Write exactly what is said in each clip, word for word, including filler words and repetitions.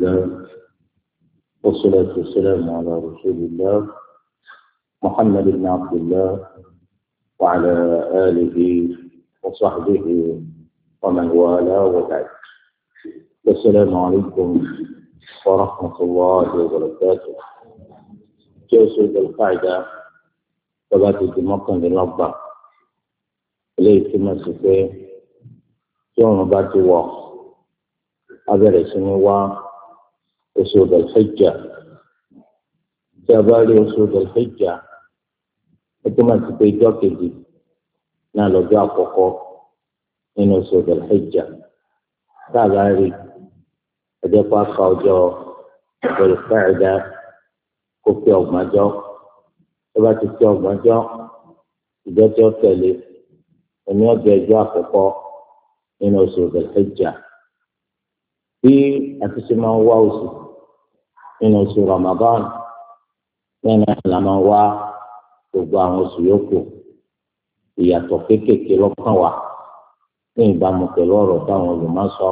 لله والصلاة والسلام على رسول الله محمد بن عبد الله وعلى آله وصحبه ومن والاه وبعد. السلام عليكم ورحمة الله وبركاته. جوسد القاعدة ثبات الدماغ للنظر إليه كما سفيه يوم بعد وقت abẹ́rẹ́ sí ní wá oṣù Dhul-Hijjah tí a bá rí oṣù Dhul-Hijjah ó túmọ̀ sí pé ijọ́ kejì náà lọ́jọ́ àkọ́kọ́ nínú oṣù Dhul-Hijjah tá a bá rí ọjọ́ pàápàá ọjọ́ Dhul-Qa'dah kó pé ọgbọ̀njọ́ tó bá ti pé ọgbọ̀njọ́ ìjọ tí ó tẹ̀lé òní ọjọ́ ìjọ àkọ́kọ́ nínú oṣù Dhul-Hijjah. Bí àti ṣe máa ń wá oṣù nínú oṣù Ramadan lẹ́yìn náà la máa ń wá gbogbo àwọn oṣù yòókù. Ìyàtọ̀ kéékèèké lọ́kàn wà ní ìbámu pẹ̀lú ọ̀rọ̀ táwọn olùmọ̀ sọ.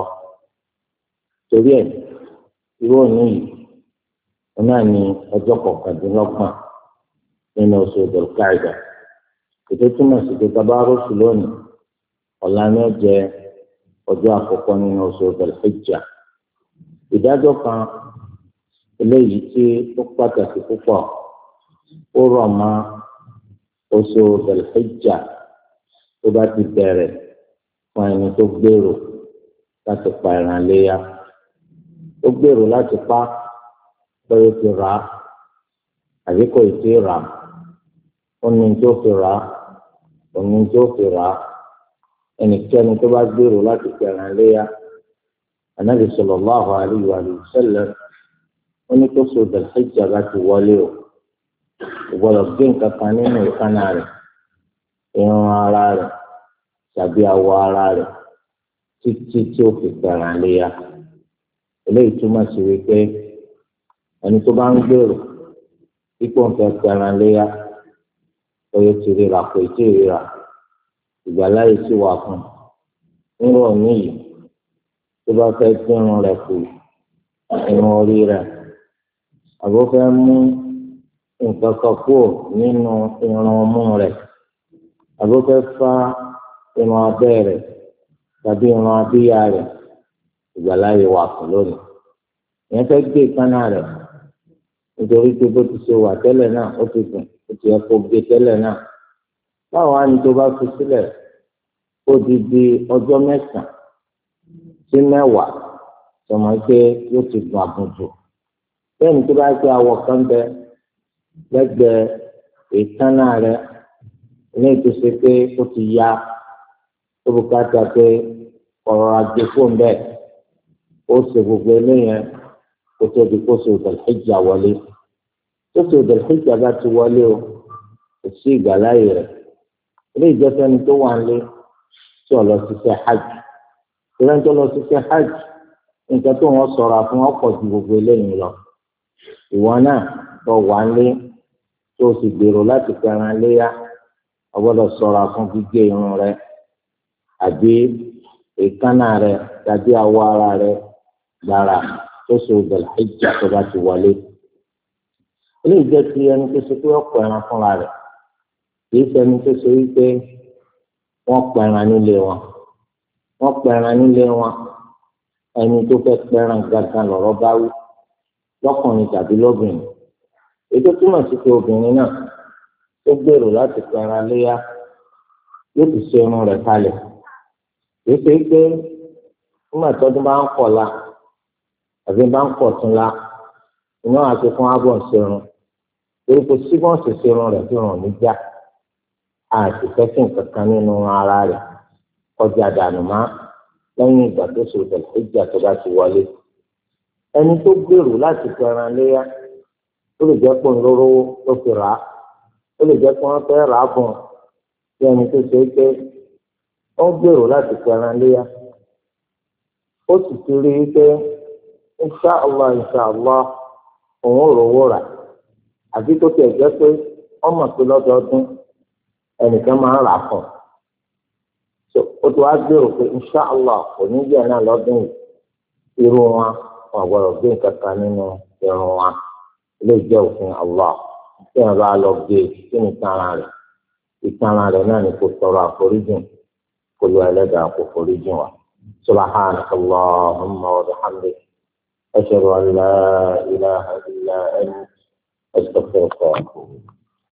Torí ẹ̀ irú òní yìí wọn náà ní ọjọ́ kọkàndínlọ́gbọ̀n nínú oṣù Dhul-Qa'dah. Ètò túmọ̀ sí pé bàbá rọ́ṣù lónìí ọ̀la ni ó jẹ́ ọjọ́ àkọ́kọ́ nínú oṣù Dhul-Hijjah. Ìdájọ́ kan eléyìí tí ó pàtàkì púpọ̀ ó rọ̀ mọ́ oṣù Dhul-Hijjah tó bá ti bẹ̀rẹ̀ fún ẹni tó gbèrò láti pa ẹran léyà. Ó gbèrò láti pa bóyá ti rà á àbí kò tí ì rà á. Ó ní tó fi rà á, ó ní tó fi rà á. Ẹnikẹ́ni tó bá gbèrò láti pa ẹran léyà, Ànábì sallallahu alayhi wa sallam ó ní kó oṣù Dhul-Hijjah bá ti wọlé o ìgbọ́dọ̀ gbé nǹkan kan nínú ìkánná rẹ̀, irun ara rẹ̀ tàbí awọ ara rẹ̀ títí tí ó fi pa ẹran léyà. Eléyìí túmọ̀ sí wípé ẹni tó bá ń gbèrò ipò ń fẹ́ pa ẹran léyà oyè ti rírà kò tí ì rírà ìgbàláyè sí wà fún nírò òní yìí tó bá fẹ́ dínrun rẹ̀ kù irun orí rẹ̀ àbó fẹ́ mú nǹkan kan kúrò nínú irun ọmú rẹ̀ àbó fẹ́ fá irun abẹ́ rẹ̀ tàbí irun abíyá rẹ̀ ìgbàláyè wà fún lónìí. Ìyẹn fẹ́ gé ìkánná rẹ̀ nítorí pé bó ti ṣe wà tẹ́lẹ̀ náà ó ti gùn ó ti yẹ kó gé tẹ́lẹ̀ náà. Báwo á ní tó bá fi sílẹ̀ ó di di ọjọ́ mẹ́sàn-án sí mẹ́wàá sọmọ pé yóò ti gùn àgùntù. Bẹ́ẹ̀ni tó bá gbé awọ kan bẹ lẹ́gbẹ̀ẹ́ ìkánná rẹ̀ ní ìtòsí pé ó ti ya ó bùkátà pé ọ̀rọ̀ ajé fóun bẹ́ẹ̀ ó ṣe gbogbo eléyẹn kó tó di kó ṣe Dhul-Hijjah wọlé. Tó ṣe Dhul-Hijjah bá ti wọlé o kò sí ìgbàláyè rẹ̀. Ilé ìjọsìn tó wà nílé tí ó lọ ṣiṣẹ́ hajj ìrẹ́ tó lọ ṣiṣẹ́ hajj nǹkan tó wọ́n sọ̀rọ̀ fún ọ̀pọ̀ ju gbogbo eléyìí lọ. Ìwọ náà tó wà nílé tó sì gbèrò láti pẹran léyà o gbọ́dọ̀ sọ̀rọ̀ fún gígé irun rẹ àbí èékánná rẹ tàbí awọ ara rẹ gbàrà tó ṣe Dhul-Hijjah tó bá ti wọlé. Ilé ìjẹ́ ti ẹni tó ṣe pé ọ̀pọ̀ ẹran fúnra rẹ̀ kì í ṣẹni tó ṣe wípé wọ́n pẹran nílé wọn wọ́n pẹran nílé wọn ẹni tó fẹ́ pẹran gàgà lọ́rọ̀ bá wí lọ́kùnrin tàbí lóbìnrin. Ètò túmọ̀ sí pé obìnrin náà tó gbèrò láti pẹran léyà yóò ti ṣe irun rẹ̀ kalẹ̀. Kì í ṣe pé nígbà tọ́dún bá ń kọ̀ la àbí bá ń kọ̀ tún la iná àti fún abọ́ ń ṣerun torí pé síbọn sì ṣerun rẹ̀ fi hàn níjà àti fẹ́sìn kankan nínú ara rẹ̀ kọjá dànù má lẹ́yìn ìgbà tó ṣe Dhul-Hijjah tó bá ti wọlé. Ẹni tó gbèrò láti pẹran léyà ó lè jẹ́ pé ńlọ́rọ́ ló fi rà á ó lè jẹ́ pé wọ́n fẹ́ rà á bùn bí ẹni tó ṣe pé ó gbèrò láti pẹran léyà ó sì ti rí i pé insha Allah insha Allah òun ò rówó rà àbí tó tiẹ̀ jẹ́ pé wọ́n mọ̀ pé lọ́dọọdún ẹnìkan máa ń rà fún un ó ti wá gbèrò pé insha Allah kò ní jẹ́ náà lọ́dún yìí irú wọn wọn gbọ́dọ̀ gbé nǹkan kan nínú irun wa ilé ìjẹ́ òfin Allah tí wọn bá lọ gbé kí ni ìtara rẹ̀ ìtara rẹ̀ náà ni kò tọrọ àforíjìn kò lọ ẹlẹ́dàá kò foríjìn wa subhanaka Allahumma wa bihamdik ashhadu an la ilaha illa anta astaghfiruka wa atubu ilayk.